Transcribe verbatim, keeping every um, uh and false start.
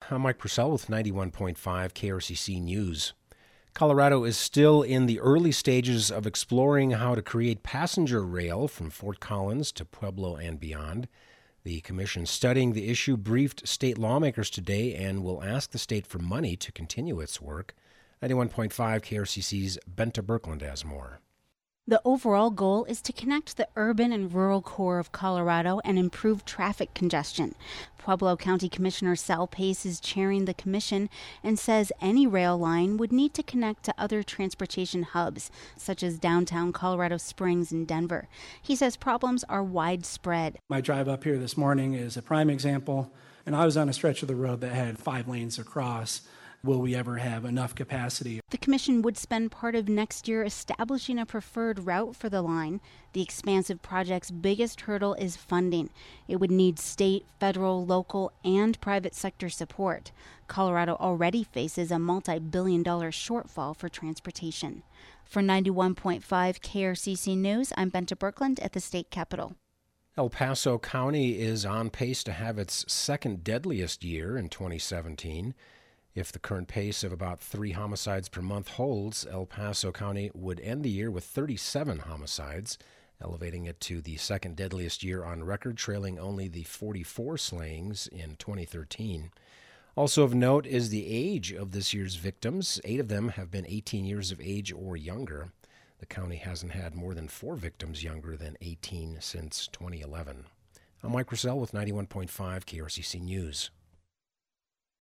I'm Mike Purcell with ninety-one point five K R C C News. Colorado is still in the early stages of exploring how to create passenger rail from Fort Collins to Pueblo and beyond. The commission studying the issue briefed state lawmakers today and will ask the state for money to continue its work. ninety-one point five K R C C's Benta Birkeland has more. The overall goal is to connect the urban and rural core of Colorado and improve traffic congestion. Pueblo County Commissioner Sal Pace is chairing the commission and says any rail line would need to connect to other transportation hubs, such as downtown Colorado Springs and Denver. He says problems are widespread. My drive up here this morning is a prime example, and I was on a stretch of the road that had five lanes across. Will we ever have enough capacity? The commission would spend part of next year establishing a preferred route for the line. The expansive project's biggest hurdle is funding. It would need state, federal, local, and private sector support. Colorado already faces a multi-billion dollar shortfall for transportation. For ninety-one point five K R C C News, I'm Benta Birkeland at the state capitol. El Paso County is on pace to have its second deadliest year in twenty seventeen. If the current pace of about three homicides per month holds, El Paso County would end the year with thirty-seven homicides, elevating it to the second deadliest year on record, trailing only the forty-four slayings in twenty thirteen. Also of note is the age of this year's victims. Eight of them have been eighteen years of age or younger. The county hasn't had more than four victims younger than eighteen since twenty eleven. I'm Mike Russell with ninety-one point five K R C C News.